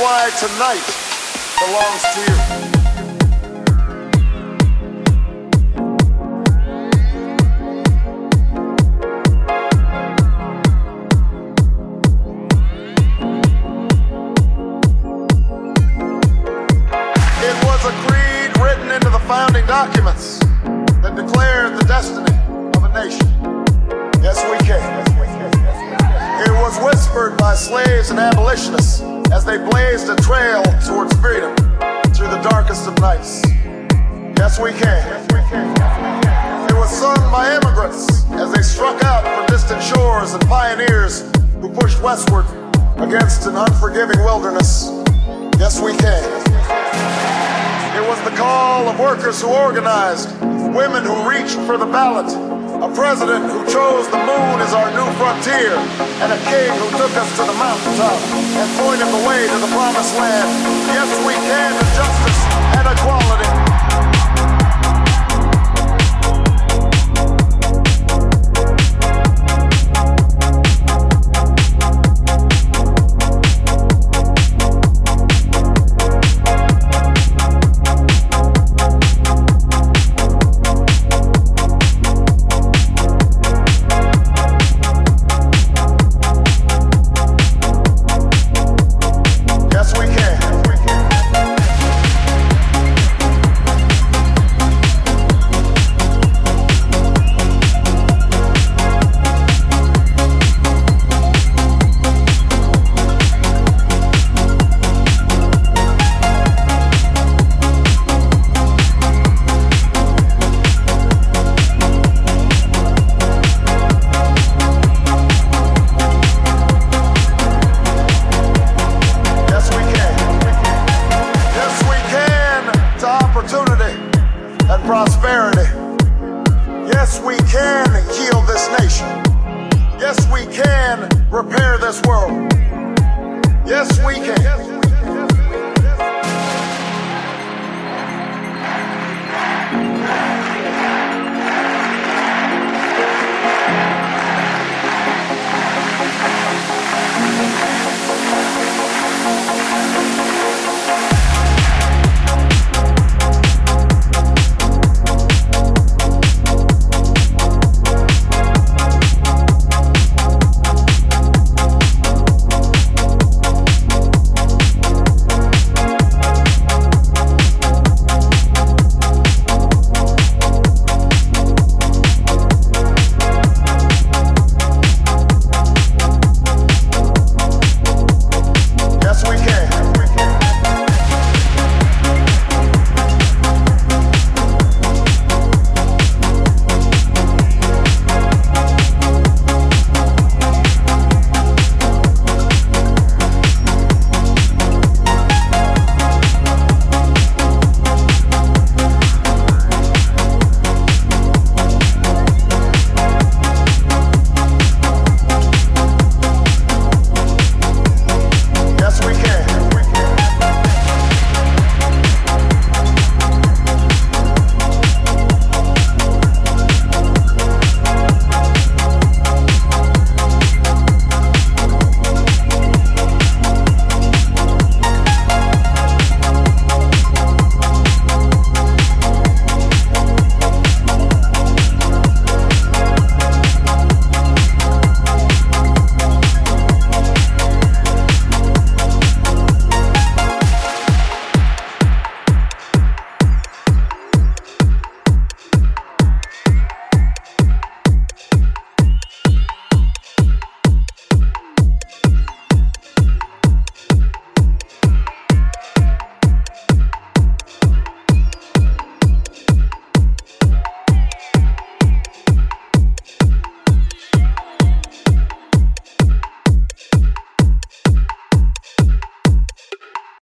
why tonight belongs to you. It was a creed written into the founding documents that declared the destiny of a nation. Yes, we can. It was whispered by slaves and abolitionists as they blazed a trail towards freedom through the darkest of nights. Yes, we can. It was sung by immigrants as they struck out from distant shores and pioneers who pushed westward against an unforgiving wilderness. Yes, we can. It was the call of workers who organized, women who reached for the ballot, a president who chose the moon as our new frontier, and a king who took us to the mountaintop and pointed the way to the promised land. Yes, we can to justice and equality. And prosperity. Yes, we can heal this nation. Yes, we can repair this world. Yes, we can.